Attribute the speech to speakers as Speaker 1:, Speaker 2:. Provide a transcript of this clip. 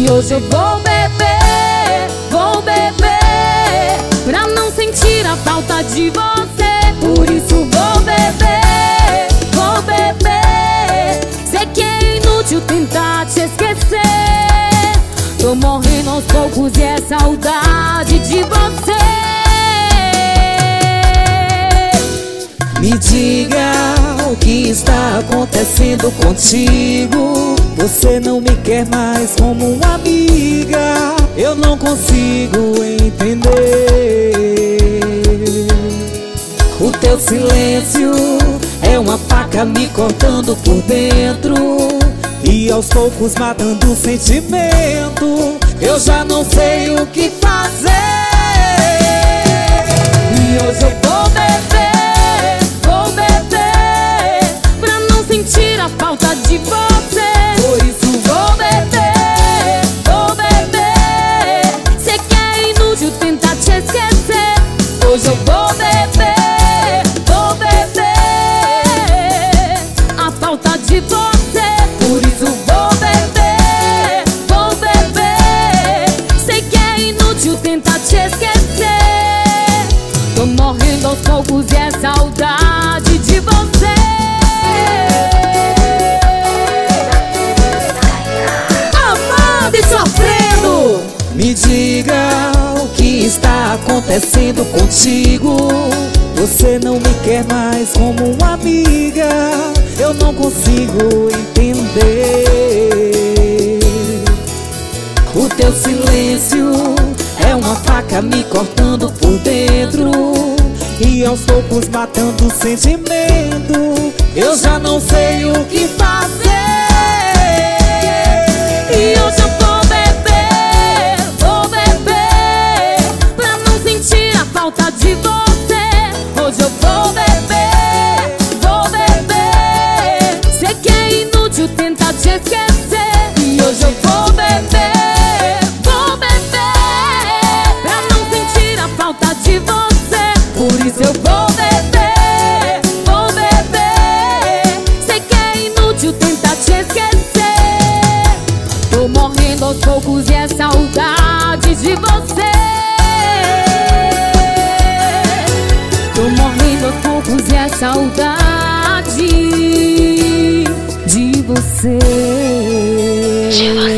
Speaker 1: E hoje eu vou beber, pra não sentir a falta de você. Por isso vou beber, sei que é inútil tentar te esquecer. Tô morrendo aos poucos e é saudade de você.
Speaker 2: Me diga o que está acontecendo contigo. Você não me quer mais como uma amiga. Eu não consigo entender. O teu silêncio é uma faca me cortando por dentro e aos poucos matando o sentimento. Eu já não sei o que fazer.
Speaker 1: E hoje eu vou beber, pra não sentir a falta de você. Por isso vou beber, sei que é inútil tentar te esquecer. Hoje eu vou beber, a falta de você. Por isso vou beber, sei que é inútil tentar te esquecer. Tô morrendo aos poucos e é saudade de você.
Speaker 2: Amando e sofrendo. Me diga o que está acontecendo contigo. Você não me quer mais como uma amiga. Eu não consigo entender. O teu silêncio é uma faca me cortando por dentro e aos poucos matando o sentimento. Eu já não sei o que fazer.
Speaker 1: E hoje eu vou beber, pra não sentir a falta de você. Hoje eu vou beber, sei que é inútil tentar te esquecer. E hoje eu vou beber, pra não sentir a falta de você. Por isso eu vou beber, sei que é inútil tentar te esquecer. Tô morrendo aos poucos e é saudade de você. Tô morrendo aos poucos e é saudade de você.